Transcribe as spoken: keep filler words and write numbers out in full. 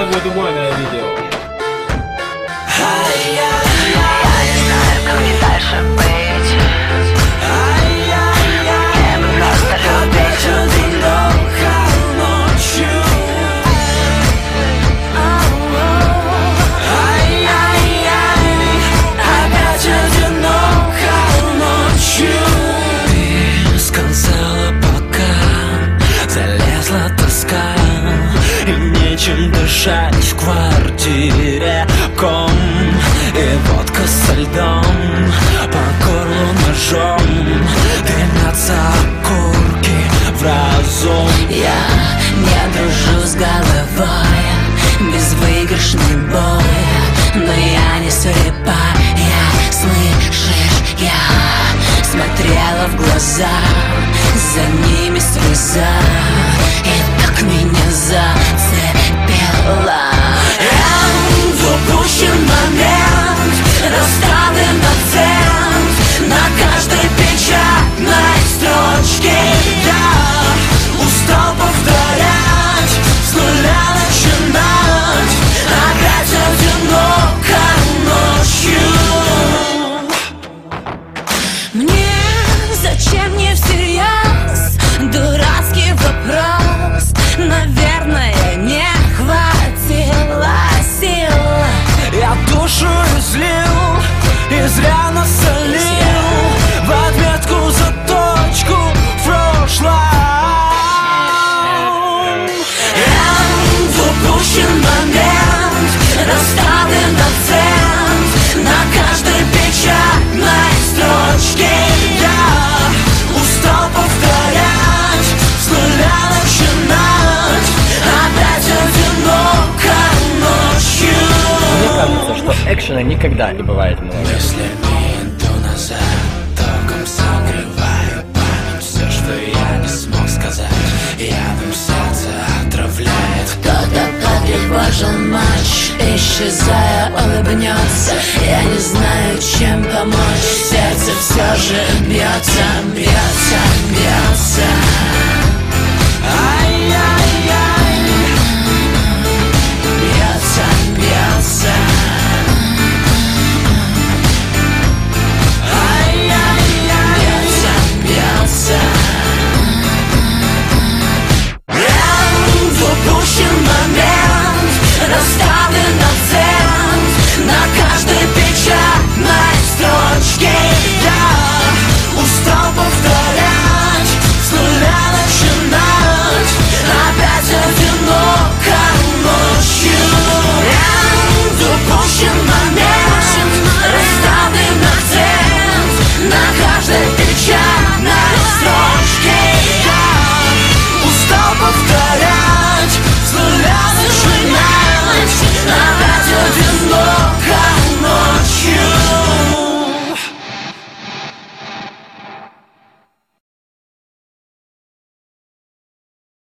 будет убойное видео. Я не знаю, как мне дальше быть. Я бы просто любить один ночью. Опять одиноко ночью. Ты сказала пока, залезла тоска, и нечем дышать в квартире. Ком и водка со льдом, по горлу ножом, дымятся окурки в разум. Я не дружу с головой, безвыигрышный бой, но я не слепая, слышишь? Я смотрела в глаза, за ними слеза, и так меня зацепила. В упущен момент, расставлен акцент на каждой печатной строчке. Я устал повторять, с нуля начинать, опять одиноко ночью. Мне зачем не всерьез дурацкий вопрос? Наверное, не хватило сил. Я душу излил и зря насолил в отметку за точку в прошлом. В упущен момент, расставлен акцент на каждой печатной строчке. Я устал повторять, с нуля начинать, опять одиноко ночью. Мне кажется, что экшена никогда не бывает много. Если иду назад, током согреваю память. Все, что я не смог сказать, ядом сердце отравляет. Кто-то потревожил ночь, исчезая, улыбнется. Я не знаю, чем помочь, сердце все же бьется, бьется, бьется.